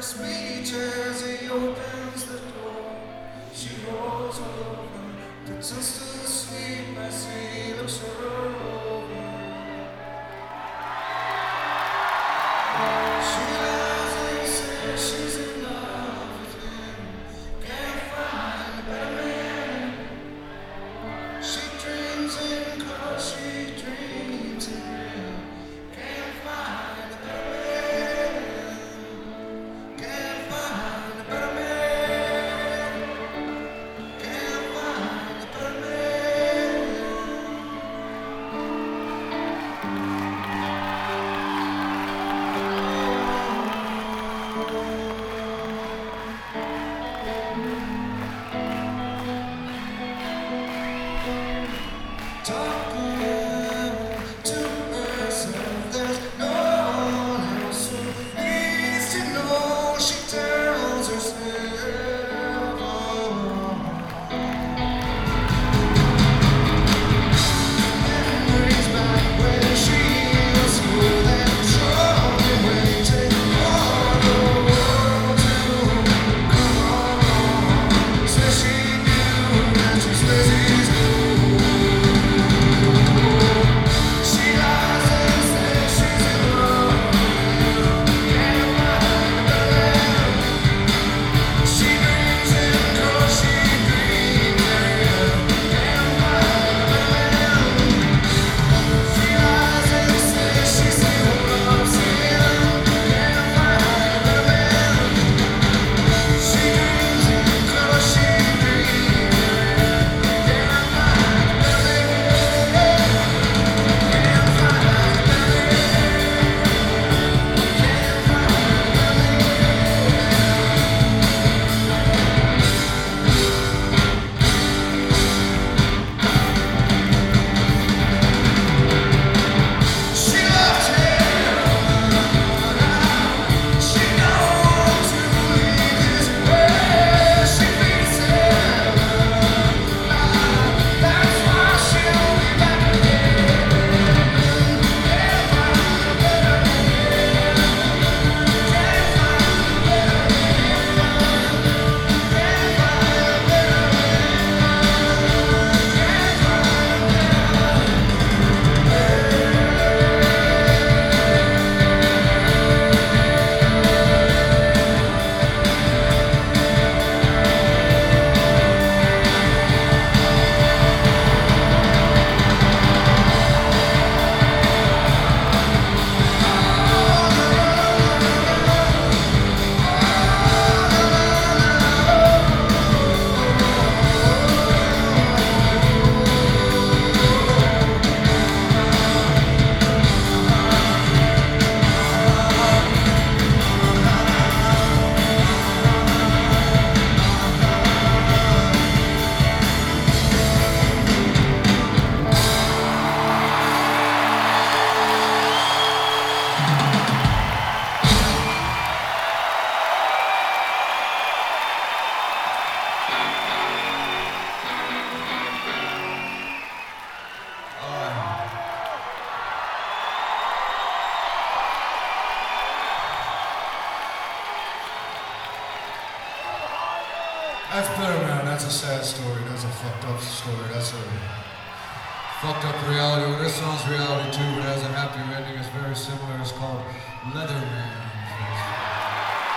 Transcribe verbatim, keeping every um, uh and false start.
speech as he opens the door. She rolls over, pretends to sleep as he looks her over. She lies and says she's in love with him, can't find a better man. She dreams him 'cause she dreams him, can't find a better man. Can't find a better man. Can't find a better man. Talking to herself, there's no one else who needs to know. She tells herself, oh. Memories back when she was smooth and strong and waiting for the world to come on. Says she knew that she's Lizzie's new. She lies and says she's in love with him, can't find a better man. She dreams him 'cause she dreams him, can't find a better man. She lies and says she still loves him, can't find a better man. She dreams him 'cause she dreams him, can't find a better man. Can't find a better man. Can't find a better man. She loves him. She knows to leave his way. She beats him. That's why she'll be back again. Can't find a better man. Can't find a better man. Can't find a better man. Can't find a That's better, man. That's a sad story. That's a fucked up story. That's a fucked up reality. Well, this song's reality too, but it has a happy ending. It's very similar. It's called Leatherman.